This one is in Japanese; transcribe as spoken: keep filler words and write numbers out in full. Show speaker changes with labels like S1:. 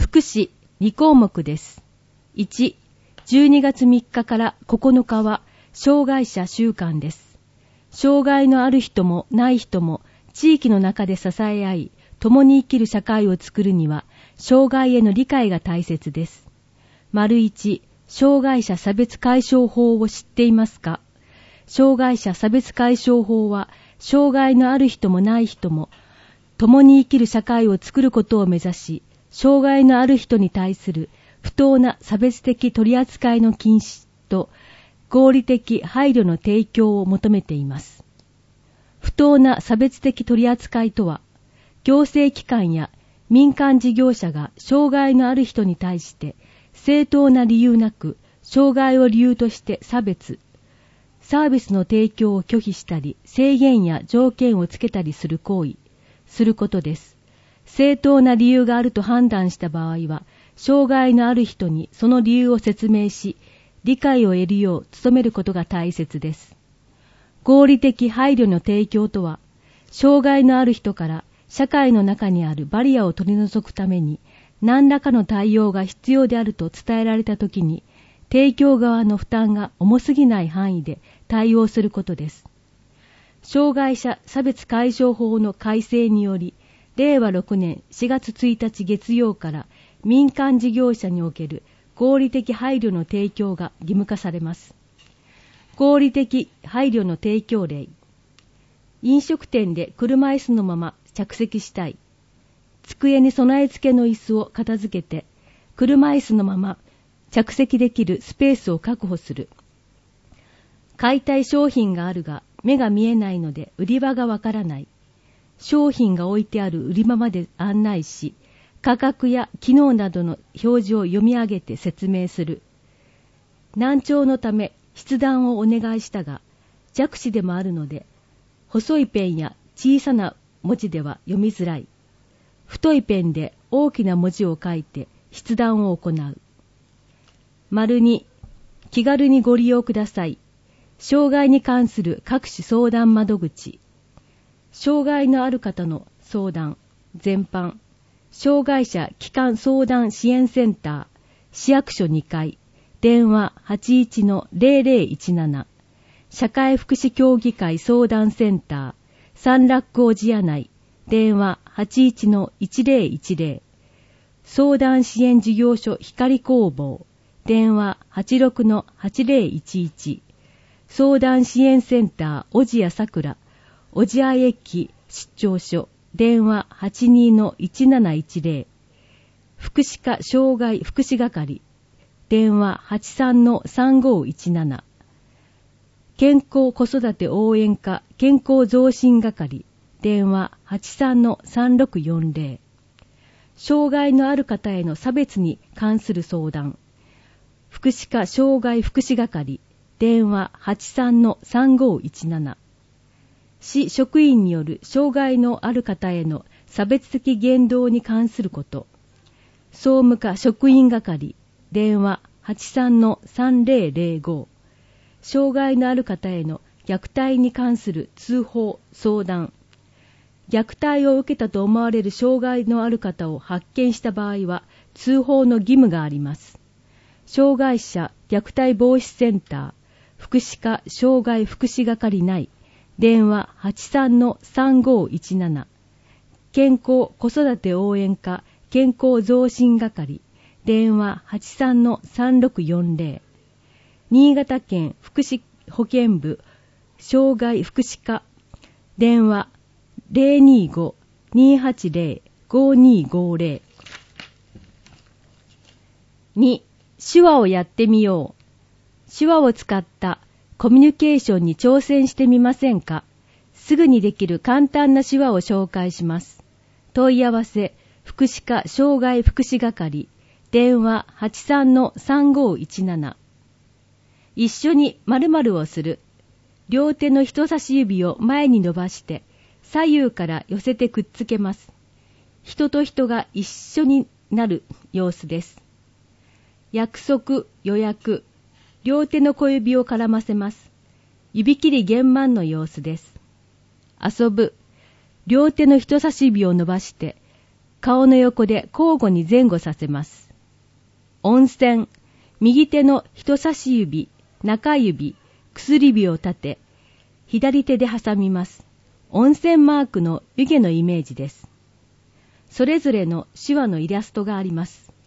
S1: 福祉に項目です。いち、じゅうにがつみっかからここのかは障害者週間です。障害のある人もない人も地域の中で支え合い、共に生きる社会を作るには、障害への理解が大切です。丸いち、障害者差別解消法を知っていますか？障害者差別解消法は、障害のある人もない人も、共に生きる社会を作ることを目指し、障害のある人に対する不当な差別的取り扱いの禁止と合理的配慮の提供を求めています。不当な差別的取り扱いとは、行政機関や民間事業者が障害のある人に対して正当な理由なく障害を理由として差別、サービスの提供を拒否したり制限や条件をつけたりする行為、することです。正当な理由があると判断した場合は、障害のある人にその理由を説明し、理解を得るよう努めることが大切です。合理的配慮の提供とは、障害のある人から社会の中にあるバリアを取り除くために、何らかの対応が必要であると伝えられたときに、提供側の負担が重すぎない範囲で対応することです。障害者差別解消法の改正により、れいわろくねんしがつついたち月曜から民間事業者における合理的配慮の提供が義務化されます。合理的配慮の提供例。飲食店で車椅子のまま着席したい。机に備え付けの椅子を片付けて、車椅子のまま着席できるスペースを確保する。買いたい商品があるが目が見えないので売り場がわからない。商品が置いてある売り場まで案内し、価格や機能などの表示を読み上げて説明する。難聴のため筆談をお願いしたが、弱視でもあるので、細いペンや小さな文字では読みづらい。太いペンで大きな文字を書いて筆談を行う。丸に、気軽にご利用ください。障害に関する各種相談窓口。障害のある方の相談、全般。障害者基幹相談支援センター、市役所にかい、電話 はちいちのゼロゼロいちなな。社会福祉協議会相談センター、三楽小路屋内、電話 はちいちのいちゼロいちゼロ。相談支援事業所光工房、電話 はちろくのはちゼロいちいち。相談支援センター小路屋桜、小路屋駅出張所、電話 はちにのいちなないちゼロ。福祉課障害福祉係、電話 はちさんのさんごいちなな。健康子育て応援課健康増進係、電話 はちさんのさんろくよんゼロ。障害のある方への差別に関する相談、福祉課障害福祉係、電話 はちさんのさんごいちなな。市職員による障害のある方への差別的言動に関すること、総務課職員係、電話 はちさんのさんゼロゼロご。障害のある方への虐待に関する通報、相談。虐待を受けたと思われる障害のある方を発見した場合は通報の義務があります。障害者虐待防止センター、福祉課障害福祉係内、電話 はちさんのさんごいちなな。健康子育て応援課健康増進係、電話 はちさんのさんろくよんゼロ。新潟県福祉保健部障害福祉課、電話 ゼロにごのにはちゼロ ごにごゼロ。に、手話をやってみよう。手話を使ったコミュニケーションに挑戦してみませんか？すぐにできる簡単な手話を紹介します。問い合わせ、福祉課障害福祉係、電話 はちさんのさんごいちなな。一緒に〇〇をする。両手の人差し指を前に伸ばして左右から寄せてくっつけます。人と人が一緒になる様子です。約束、予約。両手の小指を絡ませます。指切り弦満の様子です。遊ぶ。両手の人差し指を伸ばして顔の横で交互に前後させます。温泉、右手の人差し指、中指、薬指を立て、左手で挟みます。温泉マークの湯気のイメージです。それぞれの手話のイラストがあります。